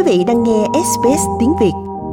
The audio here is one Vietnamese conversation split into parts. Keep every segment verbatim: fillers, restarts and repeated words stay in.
vị đang nghe ét bê ét tiếng Việt.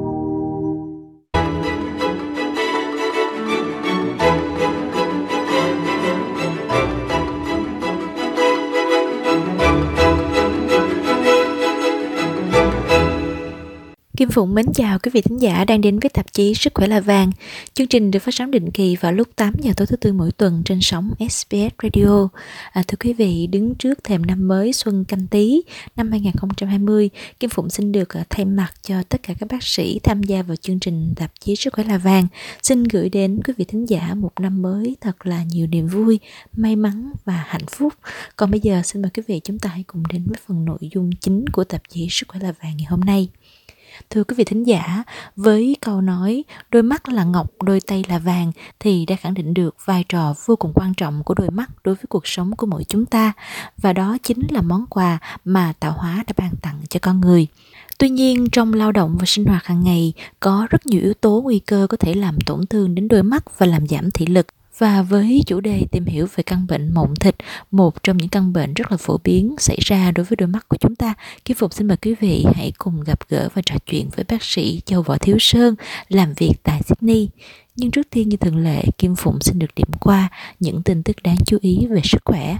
Kim Phụng mến chào quý vị thính giả đang đến với tạp chí Sức khỏe là vàng. Chương trình được phát sóng định kỳ vào lúc tám giờ tối thứ tư mỗi tuần trên sóng ét bê ét Radio. À, thưa quý vị, đứng trước thềm năm mới Xuân Canh Tý năm hai không hai không, Kim Phụng xin được thay mặt cho tất cả các bác sĩ tham gia vào chương trình tạp chí Sức khỏe là vàng, xin gửi đến quý vị thính giả một năm mới thật là nhiều niềm vui, may mắn và hạnh phúc. Còn bây giờ xin mời quý vị chúng ta hãy cùng đến với phần nội dung chính của tạp chí Sức khỏe là vàng ngày hôm nay. Thưa quý vị thính giả, với câu nói đôi mắt là ngọc, đôi tay là vàng thì đã khẳng định được vai trò vô cùng quan trọng của đôi mắt đối với cuộc sống của mỗi chúng ta, và đó chính là món quà mà tạo hóa đã ban tặng cho con người. Tuy nhiên, trong lao động và sinh hoạt hàng ngày có rất nhiều yếu tố nguy cơ có thể làm tổn thương đến đôi mắt và làm giảm thị lực. Và với chủ đề tìm hiểu về căn bệnh mộng thịt, một trong những căn bệnh rất là phổ biến xảy ra đối với đôi mắt của chúng ta, Kim Phụng xin mời quý vị hãy cùng gặp gỡ và trò chuyện với bác sĩ Châu Võ Thiếu Sơn làm việc tại Sydney. Nhưng trước tiên như thường lệ, Kim Phụng xin được điểm qua những tin tức đáng chú ý về sức khỏe.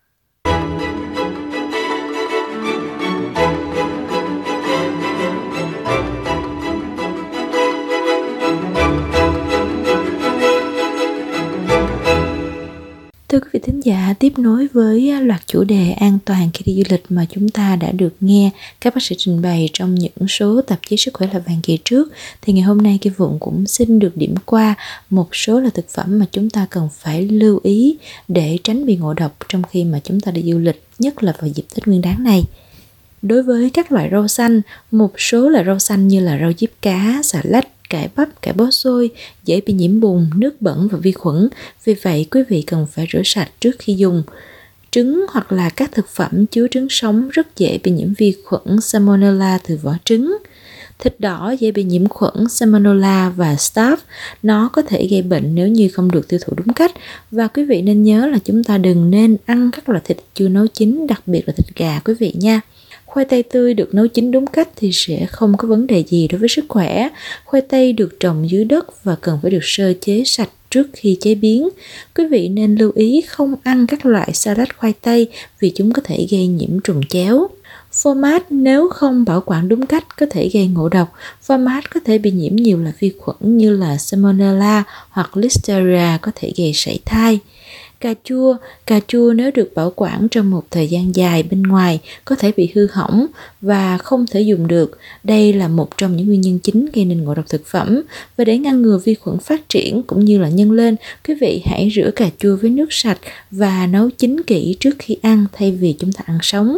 Thưa quý vị thính giả, tiếp nối với loạt chủ đề an toàn khi đi du lịch mà chúng ta đã được nghe các bác sĩ trình bày trong những số tạp chí Sức khỏe là vàng kỳ trước, thì ngày hôm nay Kim Phụng cũng xin được điểm qua một số là thực phẩm mà chúng ta cần phải lưu ý để tránh bị ngộ độc trong khi mà chúng ta đi du lịch, nhất là vào dịp Tết Nguyên đán này. Đối với các loại rau xanh, một số là rau xanh như là rau diếp cá, xà lách, cải bắp, cải bó xôi dễ bị nhiễm bùn, nước bẩn và vi khuẩn. Vì vậy, quý vị cần phải rửa sạch trước khi dùng. Trứng hoặc là các thực phẩm chứa trứng sống rất dễ bị nhiễm vi khuẩn Salmonella từ vỏ trứng. Thịt đỏ dễ bị nhiễm khuẩn Salmonella và Staph. Nó có thể gây bệnh nếu như không được tiêu thụ đúng cách. Và quý vị nên nhớ là chúng ta đừng nên ăn các loại thịt chưa nấu chín, đặc biệt là thịt gà quý vị nha. Khoai tây tươi được nấu chín đúng cách thì sẽ không có vấn đề gì đối với sức khỏe. Khoai tây được trồng dưới đất và cần phải được sơ chế sạch trước khi chế biến. Quý vị nên lưu ý không ăn các loại salad khoai tây vì chúng có thể gây nhiễm trùng chéo. Phô mát nếu không bảo quản đúng cách có thể gây ngộ độc. Phô mát có thể bị nhiễm nhiều loại vi khuẩn như là Salmonella hoặc Listeria có thể gây sảy thai. Cà chua, cà chua nếu được bảo quản trong một thời gian dài bên ngoài có thể bị hư hỏng và không thể dùng được. Đây là một trong những nguyên nhân chính gây nên ngộ độc thực phẩm. Và để ngăn ngừa vi khuẩn phát triển cũng như là nhân lên, quý vị hãy rửa cà chua với nước sạch và nấu chín kỹ trước khi ăn thay vì chúng ta ăn sống.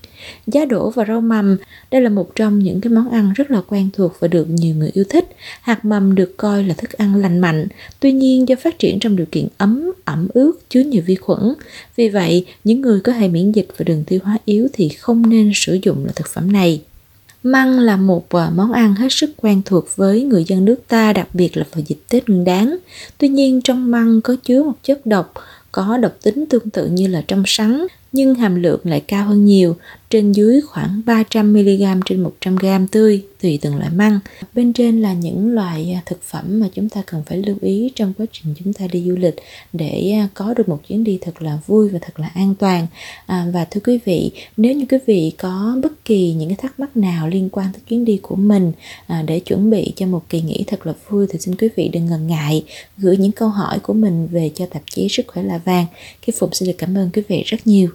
Giá đỗ và rau mầm, đây là một trong những cái món ăn rất là quen thuộc và được nhiều người yêu thích. Hạt mầm được coi là thức ăn lành mạnh, tuy nhiên do phát triển trong điều kiện ấm, ẩm ướt, chứa nhiều vi khuẩn. Vì vậy, những người có hệ miễn dịch và đường tiêu hóa yếu thì không nên sử dụng loại thực phẩm này. Măng là một món ăn hết sức quen thuộc với người dân nước ta, đặc biệt là vào dịp Tết Nguyên đán. Tuy nhiên, trong măng có chứa một chất độc, có độc tính tương tự như là trong sắn, nhưng hàm lượng lại cao hơn nhiều, trên dưới khoảng ba trăm mi-li-gam trên một trăm gam tươi, tùy từng loại măng. Bên trên là những loại thực phẩm mà chúng ta cần phải lưu ý trong quá trình chúng ta đi du lịch để có được một chuyến đi thật là vui và thật là an toàn. À, và thưa quý vị, nếu như quý vị có bất kỳ những cái thắc mắc nào liên quan tới chuyến đi của mình à, để chuẩn bị cho một kỳ nghỉ thật là vui thì xin quý vị đừng ngần ngại gửi những câu hỏi của mình về cho tạp chí Sức khỏe là vàng. Kim Phụng xin được cảm ơn quý vị rất nhiều.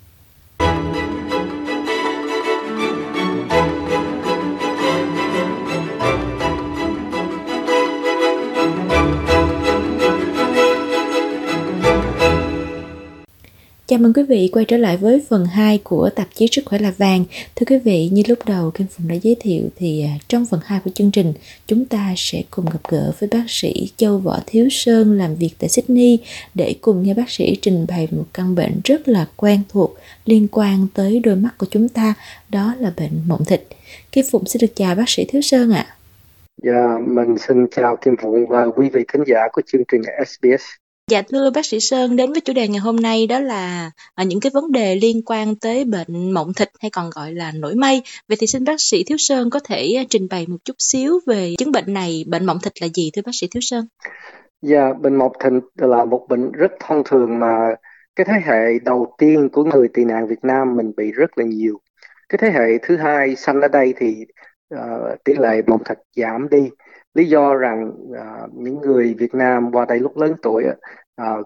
Chào mừng quý vị quay trở lại với phần hai của tạp chí Sức khỏe là vàng. Thưa quý vị, như lúc đầu Kim Phụng đã giới thiệu thì trong phần hai của chương trình chúng ta sẽ cùng gặp gỡ với bác sĩ Châu Võ Thiếu Sơn làm việc tại Sydney để cùng nghe bác sĩ trình bày một căn bệnh rất là quen thuộc liên quan tới đôi mắt của chúng ta, đó là bệnh mộng thịt. Kim Phụng xin được chào bác sĩ Thiếu Sơn ạ. Dạ, mình xin chào Kim Phụng và quý vị khán giả của chương trình ét bê ét. Dạ thưa bác sĩ Sơn, đến với chủ đề ngày hôm nay đó là à, những cái vấn đề liên quan tới bệnh mộng thịt hay còn gọi là nổi mây. Vậy thì xin bác sĩ Thiếu Sơn có thể à, trình bày một chút xíu về chứng bệnh này, bệnh mộng thịt là gì thưa bác sĩ Thiếu Sơn? Dạ, bệnh mọc thịt là một bệnh rất thông thường mà cái thế hệ đầu tiên của người tị nạn Việt Nam mình bị rất là nhiều. Cái thế hệ thứ hai sanh ở đây thì ờ, tỷ lệ mọc thịt giảm đi. Lý do rằng ờ, những người Việt Nam qua đây lúc lớn tuổi ờ,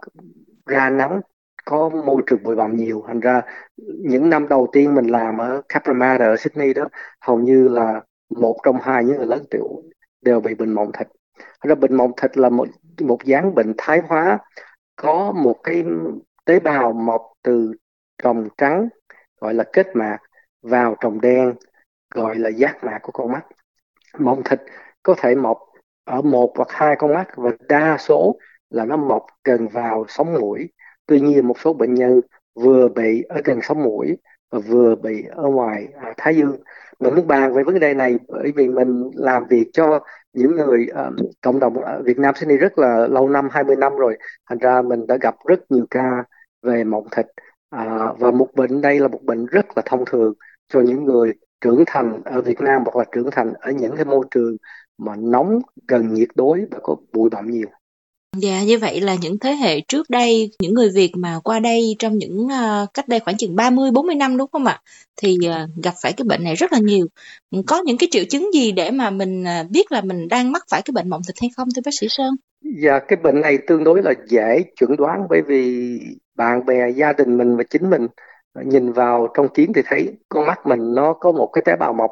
ra nắng có môi trường bụi bặm nhiều. Thành ra những năm đầu tiên mình làm ở Cabramatta ở Sydney đó, hầu như là một trong hai những người lớn tuổi đều bị bệnh mộng thịt. Thật ra bệnh mộng thịt là một một dáng bệnh thái hóa, có một cái tế bào mọc từ tròng trắng gọi là kết mạc vào tròng đen gọi là giác mạc của con mắt. Mộng thịt có thể mọc ở một hoặc hai con mắt và đa số là nó mọc gần vào sống mũi. Tuy nhiên một số bệnh nhân vừa bị ở gần sống mũi và vừa bị ở ngoài à, thái dương. Mình muốn bàn về vấn đề này bởi vì mình làm việc cho những người uh, cộng đồng ở Việt Nam Sydney rất là lâu năm, hai mươi năm rồi. Thành ra mình đã gặp rất nhiều ca về mộng thịt. À, và một bệnh đây là một bệnh rất là thông thường cho những người trưởng thành ở Việt Nam hoặc là trưởng thành ở những cái môi trường mà nóng gần nhiệt đới và có bụi bặm nhiều. Dạ, như vậy là những thế hệ trước đây, những người Việt mà qua đây trong những à, cách đây khoảng chừng ba mươi bốn mươi năm đúng không ạ? Thì à, gặp phải cái bệnh này rất là nhiều. Có những cái triệu chứng gì để mà mình à, biết là mình đang mắc phải cái bệnh mộng thịt hay không thưa bác sĩ Sơn? Và cái bệnh này tương đối là dễ chẩn đoán bởi vì bạn bè, gia đình mình và chính mình nhìn vào trong kiến thì thấy con mắt mình nó có một cái tế bào mọc,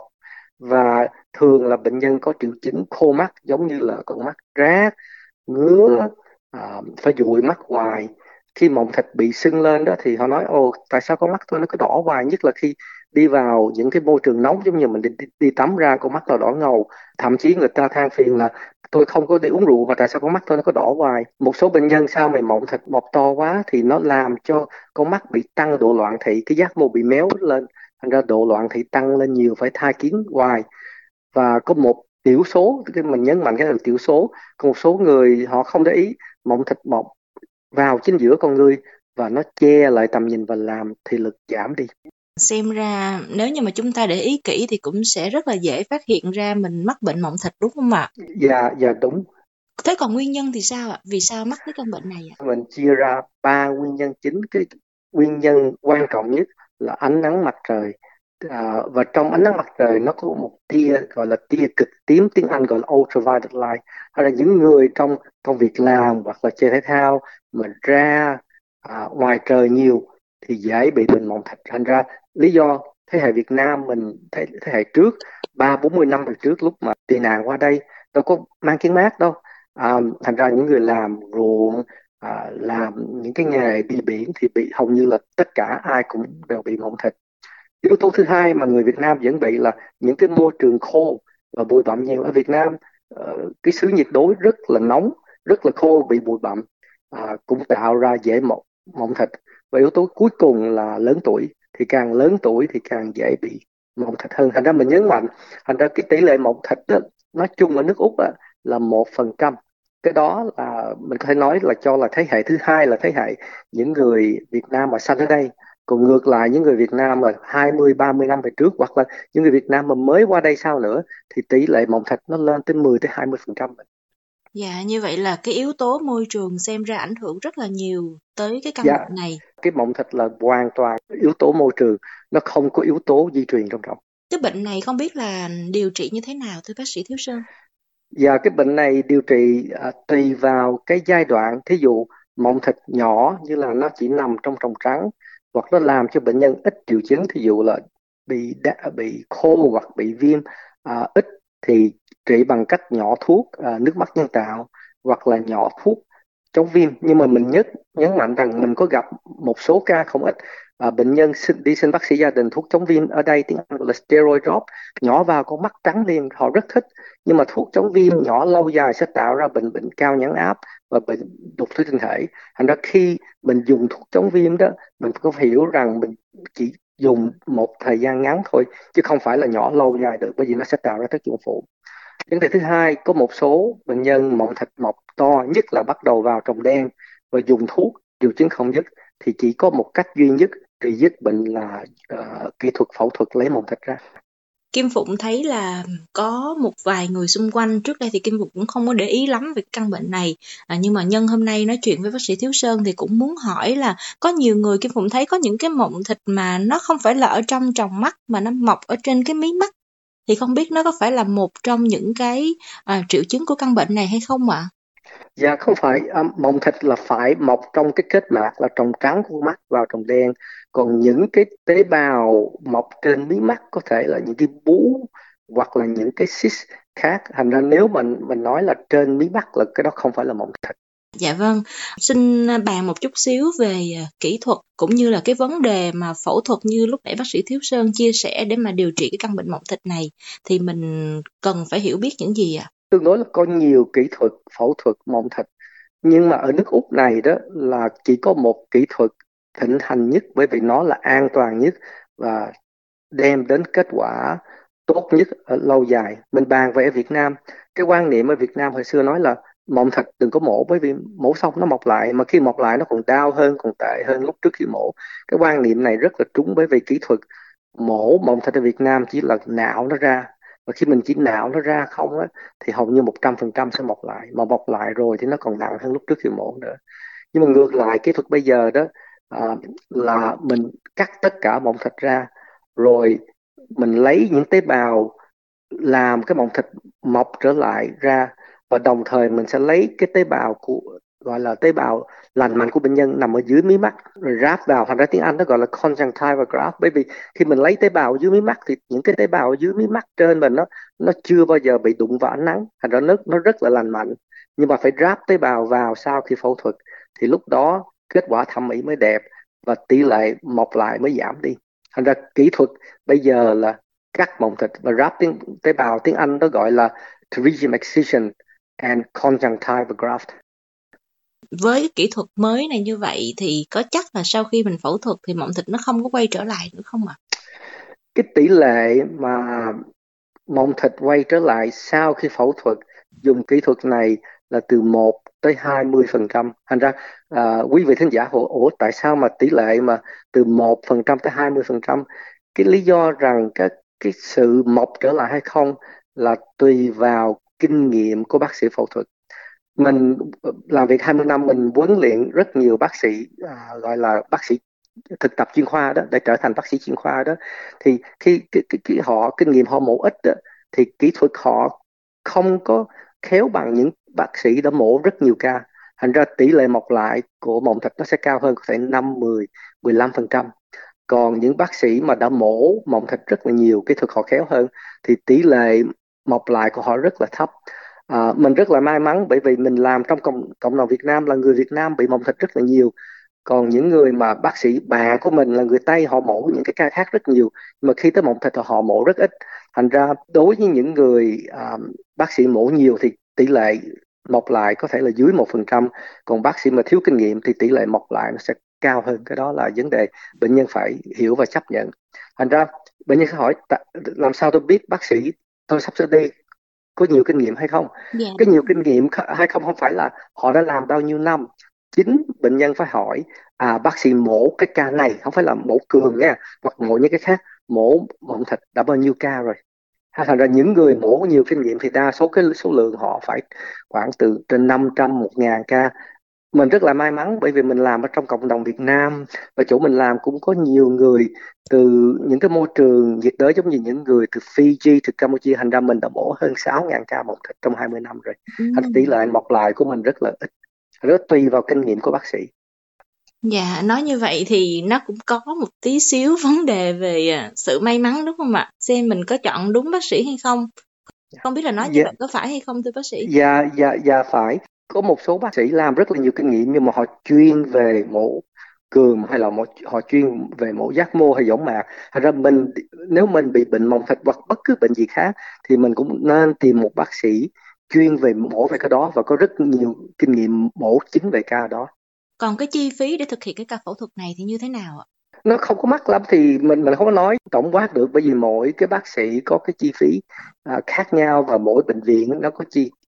và thường là bệnh nhân có triệu chứng khô mắt giống như là con mắt rát, ngứa, à, phải dụi mắt hoài. Khi mộng thịt bị sưng lên đó thì họ nói ồ tại sao con mắt tôi nó cứ đỏ hoài, nhất là khi đi vào những cái môi trường nóng giống như mình đi, đi, đi tắm ra con mắt nó đỏ ngầu. Thậm chí người ta than phiền là tôi không có đi uống rượu mà tại sao con mắt tôi nó có đỏ hoài. Một số bệnh nhân sau này mộng thịt mọc to quá thì nó làm cho con mắt bị tăng độ loạn thị, cái giác mô bị méo lên, thành ra độ loạn thị tăng lên nhiều, phải thai kiến hoài. Và có một tiểu số, cái mình nhấn mạnh cái là tiểu số, có một số người họ không để ý, mộng thịt mọc vào chính giữa con người và nó che lại tầm nhìn và làm thị lực giảm đi. Xem ra nếu như mà chúng ta để ý kỹ thì cũng sẽ rất là dễ phát hiện ra mình mắc bệnh mộng thịt đúng không ạ? Dạ, dạ đúng. Thế còn nguyên nhân thì sao ạ? Vì sao mắc cái căn bệnh này ạ? Mình chia ra ba nguyên nhân chính. Cái nguyên nhân quan trọng nhất là ánh nắng mặt trời. À, và trong ánh nắng mặt trời nó có một tia gọi là tia cực tím, tiếng Anh gọi là ultraviolet light. Hay là những người trong công việc làm hoặc là chơi thể thao mà ra à, ngoài trời nhiều thì dễ bị bệnh mộng thịt. Thành ra lý do thế hệ Việt Nam mình, thế, thế hệ trước ba bốn mươi năm về trước lúc mà tị nạn qua đây đâu có mang kính mát đâu. À, thành ra những người làm ruộng, à, làm những cái nghề đi biển thì bị hầu như là tất cả ai cũng đều bị mộng thịt. Yếu tố thứ hai mà người Việt Nam vẫn bị là những cái môi trường khô và bụi bặm nhiều. Ở Việt Nam ờ, cái xứ nhiệt đới rất là nóng, rất là khô, bị bụi bặm à, cũng tạo ra dễ mộng mộng thịt. Và yếu tố cuối cùng là lớn tuổi, thì càng lớn tuổi thì càng dễ bị mộng thịt hơn. Thành ra mình nhấn mạnh, thành ra cái tỷ lệ mộng thịt đó, nói chung ở nước Úc á, là một phần trăm. Cái đó là mình có thể nói là cho là thế hệ thứ hai, là thế hệ những người Việt Nam mà sanh ở đây. Còn ngược lại những người Việt Nam mà hai mươi ba mươi năm về trước hoặc là những người Việt Nam mà mới qua đây sau nữa thì tỷ lệ mộng thịt nó lên tới mười tới hai mươi phần trăm. Dạ, như vậy là cái yếu tố môi trường xem ra ảnh hưởng rất là nhiều tới cái căn Dạ, bệnh này. cái mộng thịt là hoàn toàn yếu tố môi trường, nó không có yếu tố di truyền trong trọng. Cái bệnh này không biết là điều trị như thế nào thưa bác sĩ Thiếu Sơn? Và cái bệnh này điều trị à, tùy vào cái giai đoạn. Thí dụ mộng thịt nhỏ như là nó chỉ nằm trong tròng trắng hoặc nó làm cho bệnh nhân ít triệu chứng, thí dụ là bị đã, bị khô hoặc bị viêm à, ít, thì trị bằng cách nhỏ thuốc à, nước mắt nhân tạo hoặc là nhỏ thuốc chống viêm. Nhưng mà mình nhất nhấn mạnh rằng mình có gặp một số ca không ít à, bệnh nhân xin, đi xin bác sĩ gia đình thuốc chống viêm, ở đây tiếng Anh gọi là steroid drop, nhỏ vào con mắt trắng liền, họ rất thích. Nhưng mà thuốc chống viêm nhỏ lâu dài sẽ tạo ra bệnh bệnh cao nhãn áp và bệnh đục thủy tinh thể. Thành ra khi mình dùng thuốc chống viêm đó, mình có phải hiểu rằng mình chỉ dùng một thời gian ngắn thôi, chứ không phải là nhỏ lâu dài được, bởi vì nó sẽ tạo ra tác dụng phụ. Vấn đề thứ hai, có một số bệnh nhân mộng thịt mọc to, nhất là bắt đầu vào tròng đen và dùng thuốc điều chứng không dứt, thì chỉ có một cách duy nhất trị dứt bệnh là uh, kỹ thuật phẫu thuật lấy mồng thịt ra. Kim Phụng thấy là có một vài người xung quanh, trước đây thì Kim Phụng cũng không có để ý lắm về căn bệnh này, à, nhưng mà nhân hôm nay nói chuyện với bác sĩ Thiếu Sơn thì cũng muốn hỏi là có nhiều người Kim Phụng thấy có những cái mộng thịt mà nó không phải là ở trong tròng mắt mà nó mọc ở trên cái mí mắt, thì không biết nó có phải là một trong những cái à, triệu chứng của căn bệnh này hay không ạ? Dạ không phải, um, mồng thịt là phải mọc trong cái kết mạc là tròng trắng của mắt vào tròng đen, còn những cái tế bào mọc trên mí mắt có thể là những cái bú hoặc là những cái cyst khác. Thành ra nếu mình mình nói là trên mí mắt là cái đó không phải là mồng thịt. Dạ vâng, xin bàn một chút xíu về kỹ thuật cũng như là cái vấn đề mà phẫu thuật như lúc nãy bác sĩ Thiếu Sơn chia sẻ để mà điều trị cái căn bệnh mộng thịt này thì mình cần phải hiểu biết những gì ạ? Tương đối là có nhiều kỹ thuật phẫu thuật mộng thịt, nhưng mà ở nước Úc này đó là chỉ có một kỹ thuật thịnh hành nhất, bởi vì nó là an toàn nhất và đem đến kết quả tốt nhất ở lâu dài. Mình bàn về ở Việt Nam, cái quan niệm ở Việt Nam hồi xưa nói là mộng thịt đừng có mổ, bởi vì mổ xong nó mọc lại, mà khi mọc lại nó còn đau hơn, còn tệ hơn lúc trước khi mổ. Cái quan niệm này rất là trúng, bởi vì kỹ thuật mổ mộng thịt ở Việt Nam chỉ là nạo nó ra, và khi mình chỉ nạo nó ra không á thì hầu như một trăm phần trăm sẽ mọc lại, mà mọc lại rồi thì nó còn nặng hơn lúc trước khi mổ nữa. Nhưng mà ngược lại kỹ thuật bây giờ đó à, là mình cắt tất cả mộng thịt ra, rồi mình lấy những tế bào làm cái mộng thịt mọc trở lại ra, và đồng thời mình sẽ lấy cái tế bào của gọi là tế bào lành mạnh của bệnh nhân nằm ở dưới mí mắt rồi ráp vào. Thành ra tiếng Anh nó gọi là conjunctiva graft, bởi vì khi mình lấy tế bào ở dưới mí mắt thì những cái tế bào ở dưới mí mắt trên mình nó nó chưa bao giờ bị đụng vào ánh nắng, thành ra nó nó rất là lành mạnh. Nhưng mà phải ráp tế bào vào sau khi phẫu thuật thì lúc đó kết quả thẩm mỹ mới đẹp và tỷ lệ mọc lại mới giảm đi. Thành ra kỹ thuật bây giờ là cắt mồng thịt và ráp tiếng tế bào, tiếng Anh nó gọi là pterygium excision and conjunctiva graft. Với cái kỹ thuật mới này như vậy thì có chắc là sau khi mình phẫu thuật thì mộng thịt nó không có quay trở lại nữa không ạ? Cái tỷ lệ mà mộng thịt quay trở lại sau khi phẫu thuật dùng kỹ thuật này là từ một tới hai mươi phần trăm. Thành ra à, quý vị thính giả hỏi ủa tại sao mà tỷ lệ mà từ một phần trăm tới hai mươi phần trăm? Cái lý do rằng cái cái sự mọc trở lại hay không là tùy vào kinh nghiệm của bác sĩ phẫu thuật. Mình làm việc hai mươi năm, mình huấn luyện rất nhiều bác sĩ à, gọi là bác sĩ thực tập chuyên khoa đó để trở thành bác sĩ chuyên khoa đó, thì khi cái, cái, cái họ kinh nghiệm họ mổ ít đó, thì kỹ thuật họ không có khéo bằng những bác sĩ đã mổ rất nhiều ca. Thành ra tỷ lệ mọc lại của mộng thịt nó sẽ cao hơn, có thể năm, mười, mười lăm phần trăm. Còn những bác sĩ mà đã mổ mộng thịt rất là nhiều, kỹ thuật họ khéo hơn, thì tỷ lệ mọc lại của họ rất là thấp. À, mình rất là may mắn bởi vì mình làm trong cộng, cộng đồng Việt Nam, là người Việt Nam bị mộng thịt rất là nhiều. Còn những người mà bác sĩ bạn của mình là người Tây, họ mổ những cái ca khác rất nhiều, nhưng mà khi tới mộng thịt thì họ mổ rất ít. Thành ra đối với những người à, bác sĩ mổ nhiều thì tỷ lệ mọc lại có thể là dưới một phần trăm, còn bác sĩ mà thiếu kinh nghiệm thì tỷ lệ mọc lại nó sẽ cao hơn. Cái đó là vấn đề bệnh nhân phải hiểu và chấp nhận. Thành ra bệnh nhân sẽ hỏi làm sao tôi biết bác sĩ tôi sắp sửa đi có nhiều kinh nghiệm hay không? Dạ. Cái nhiều kinh nghiệm hay không không phải là họ đã làm bao nhiêu năm. Chính bệnh nhân phải hỏi à bác sĩ mổ cái ca này, không phải là mổ cường nha, hoặc mổ những cái khác, mổ mộng thịt đã bao nhiêu ca rồi. Thành ra những người mổ nhiều kinh nghiệm thì đa số cái số lượng họ phải khoảng từ trên năm trăm, một ngàn ca. Mình rất là may mắn bởi vì mình làm ở trong cộng đồng Việt Nam, và chỗ mình làm cũng có nhiều người từ những cái môi trường nhiệt đới, giống như những người từ Fiji, từ Campuchia. Thành ra mình đã mổ hơn sáu ngàn ca mộng thịt trong hai mươi năm rồi. Thành tỷ lệ mọc lại của mình rất là ít, rất tùy vào kinh nghiệm của bác sĩ. Dạ, nói như vậy thì nó cũng có một tí xíu vấn đề về sự may mắn đúng không ạ? Xem mình có chọn đúng bác sĩ hay không? Không biết là nói như Dạ, vậy có phải hay không thưa bác sĩ? dạ, dạ, dạ phải. Có một số bác sĩ làm rất là nhiều kinh nghiệm nhưng mà họ chuyên về mổ cường, hay là một họ chuyên về mổ giác mô hay võng mạc. Thành ra mình nếu mình bị bệnh mộng thịt hoặc bất cứ bệnh gì khác thì mình cũng nên tìm một bác sĩ chuyên về mổ về cái đó và có rất nhiều kinh nghiệm mổ chính về ca đó. Còn cái chi phí để thực hiện cái ca phẫu thuật này thì như thế nào ạ? Nó không có mắc lắm, thì mình mình không có nói tổng quát được, bởi vì mỗi cái bác sĩ có cái chi phí à, khác nhau, và mỗi bệnh viện nó có chi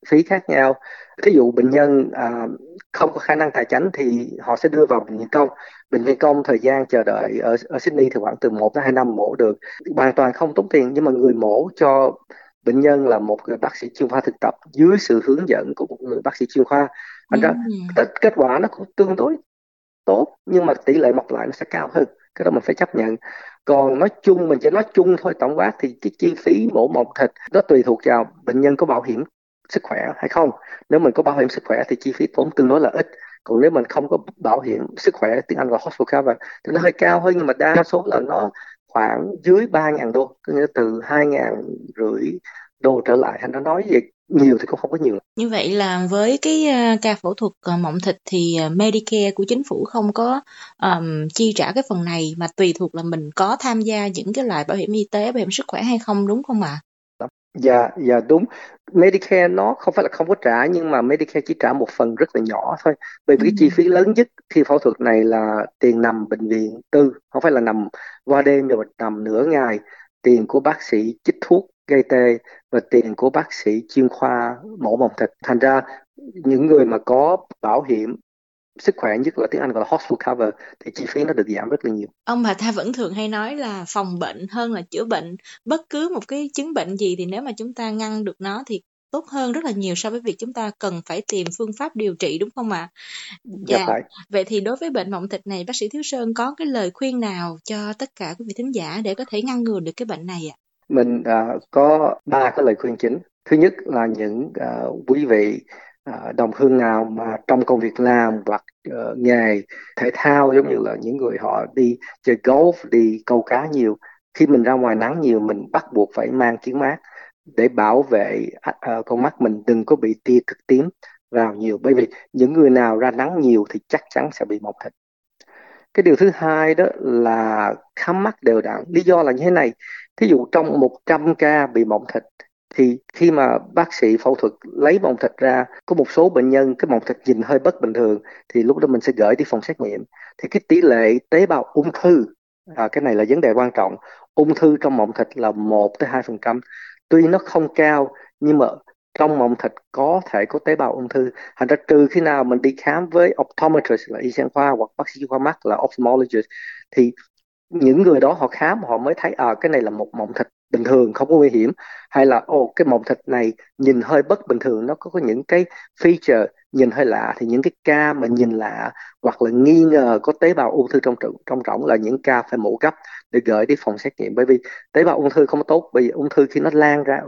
phí khác nhau. Ví dụ bệnh nhân à, không có khả năng tài chánh thì họ sẽ đưa vào bệnh viện công. Bệnh viện công thời gian chờ đợi ở, ở Sydney thì khoảng từ một đến hai năm mổ được, hoàn toàn không tốn tiền, nhưng mà người mổ cho bệnh nhân là một người bác sĩ chuyên khoa thực tập dưới sự hướng dẫn của một người bác sĩ chuyên khoa. Thành ra Ừ. kết quả nó cũng tương đối tốt, nhưng mà tỷ lệ mọc lại nó sẽ cao hơn, cái đó mình phải chấp nhận. Còn nói chung, mình chỉ nói chung thôi, tổng quát thì cái chi phí mổ mọc thịt nó tùy thuộc vào bệnh nhân có bảo hiểm sức khỏe hay không. Nếu mình có bảo hiểm sức khỏe thì chi phí tốn tương đối là ít, còn nếu mình không có bảo hiểm sức khỏe, tiếng Anh là hospital cover, thì nó hơi cao hơn, nhưng mà đa số là nó khoảng dưới ba ngàn đô, có nghĩa từ hai ngàn rưỡi đô trở lại. Thành nó nói về nhiều thì cũng không có nhiều. Như vậy là với cái à, ca phẫu thuật à, mộng thịt thì à, Medicare của chính phủ không có ờm, chi trả cái phần này, mà tùy thuộc là mình có tham gia những cái loại bảo hiểm y tế, bảo hiểm sức khỏe hay không, đúng không ạ? Dạ, dạ đúng. Medicare nó không phải là không có trả, nhưng mà Medicare chỉ trả một phần rất là nhỏ thôi. Bởi Ừ. vì cái chi phí lớn nhất khi phẫu thuật này là tiền nằm bệnh viện tư, không phải là nằm qua đêm rồi nằm nửa ngày, tiền của bác sĩ chích thuốc gây tê và tiền của bác sĩ chuyên khoa mổ mồng thịt. Thành ra những người mà có bảo hiểm sức khỏe, nhất là tiếng Anh gọi là hospital cover, thì chi phí nó được giảm rất là nhiều. Ông bà ta vẫn thường hay nói là phòng bệnh hơn là chữa bệnh. Bất cứ một cái chứng bệnh gì thì nếu mà chúng ta ngăn được nó thì tốt hơn rất là nhiều so với việc chúng ta cần phải tìm phương pháp điều trị, đúng không ạ? Dạ Dạ. phải. Vậy thì đối với bệnh mộng thịt này, bác sĩ Thiếu Sơn có cái lời khuyên nào cho tất cả quý vị thính giả để có thể ngăn ngừa được cái bệnh này ạ? Mình à, có ba cái lời khuyên chính. Thứ nhất là những à, quý vị à, đồng hương nào mà trong công việc làm hoặc ờ, nghề thể thao, giống như là những người họ đi chơi golf, đi câu cá nhiều, khi mình ra ngoài nắng nhiều, mình bắt buộc phải mang kính mát để bảo vệ à, à, con mắt mình đừng có bị tia cực tím vào nhiều, bởi vì những người nào ra nắng nhiều thì chắc chắn sẽ bị mộng thịt. Cái điều thứ hai đó là khám mắt đều đặn. Lý do là như thế này: thí dụ trong một trăm ca bị mộng thịt thì khi mà bác sĩ phẫu thuật lấy mộng thịt ra, có một số bệnh nhân cái mộng thịt nhìn hơi bất bình thường, thì lúc đó mình sẽ gửi đi phòng xét nghiệm. Thì cái tỷ lệ tế bào ung thư, à, cái này là vấn đề quan trọng, ung thư trong mộng thịt là một tới hai phần trăm. Tuy nó không cao, nhưng mà trong mộng thịt có thể có tế bào ung thư. Thành ra trừ khi nào mình đi khám với optometrist là y khoa khoa, hoặc bác sĩ khoa mắt là ophthalmologist, thì những người đó họ khám họ mới thấy à cái này là một mộng thịt bình thường không có nguy hiểm, hay là ồ cái mộng thịt này nhìn hơi bất bình thường, nó có, có những cái feature nhìn hơi lạ. Thì những cái ca mà nhìn lạ hoặc là nghi ngờ có tế bào ung thư trong trong rỗng là những ca phải mổ gấp để gửi đi phòng xét nghiệm. Bởi vì tế bào ung thư không tốt, bởi vì ung thư khi nó lan ra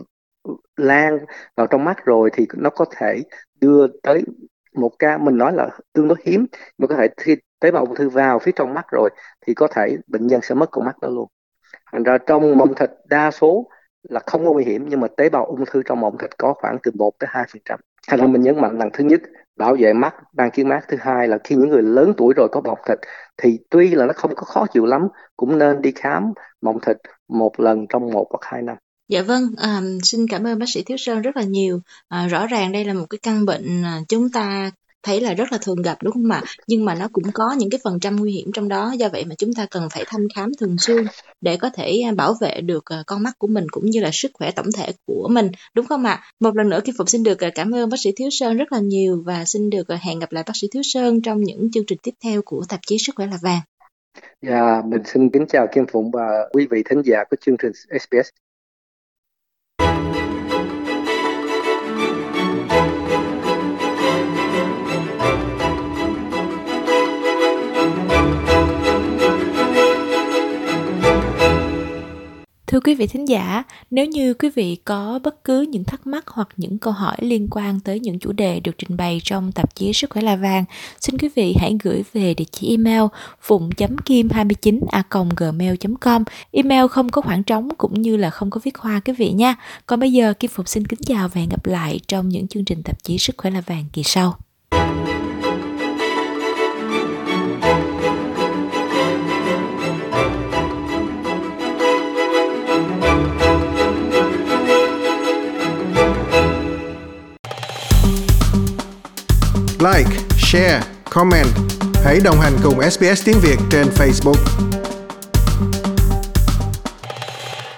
lan vào trong mắt rồi thì nó có thể đưa tới một ca, mình nói là tương đối hiếm, mà có thể khi tế bào ung thư vào phía trong mắt rồi thì có thể bệnh nhân sẽ mất con mắt đó luôn. Thành ra trong mộng thịt đa số là không có nguy hiểm, nhưng mà tế bào ung thư trong mộng thịt có khoảng từ một tới hai phần trăm. Thành ra mình nhấn mạnh rằng thứ nhất bảo vệ mắt, ban kính mát. Thứ hai là khi những người lớn tuổi rồi có mộng thịt thì tuy là nó không có khó chịu lắm, cũng nên đi khám mộng thịt một lần trong một hoặc hai năm. Dạ vâng, à, xin cảm ơn bác sĩ Thiếu Sơn rất là nhiều. À, rõ ràng đây là một cái căn bệnh à, chúng ta thấy là rất là thường gặp, đúng không ạ? Nhưng mà nó cũng có những cái phần trăm nguy hiểm trong đó, do vậy mà chúng ta cần phải thăm khám thường xuyên để có thể à, bảo vệ được à, con mắt của mình cũng như là sức khỏe tổng thể của mình, đúng không ạ? Một lần nữa Kim Phụng xin được à, cảm ơn bác sĩ Thiếu Sơn rất là nhiều và xin được à, hẹn gặp lại bác sĩ Thiếu Sơn trong những chương trình tiếp theo của tạp chí Sức khỏe là vàng. Dạ, mình xin kính chào Kim Phụng và quý vị thính giả của chương trình ét bê ét. Thưa quý vị thính giả, nếu như quý vị có bất cứ những thắc mắc hoặc những câu hỏi liên quan tới những chủ đề được trình bày trong tạp chí Sức khỏe là vàng, xin quý vị hãy gửi về địa chỉ email phụng chấm kim hai mươi chín a còng gmail chấm com. Email không có khoảng trống cũng như là không có viết hoa quý vị nha. Còn bây giờ Kim Phụng xin kính chào và hẹn gặp lại trong những chương trình tạp chí Sức khỏe là vàng kỳ sau. Like, share, comment. Hãy đồng hành cùng ét bê ét tiếng Việt trên Facebook.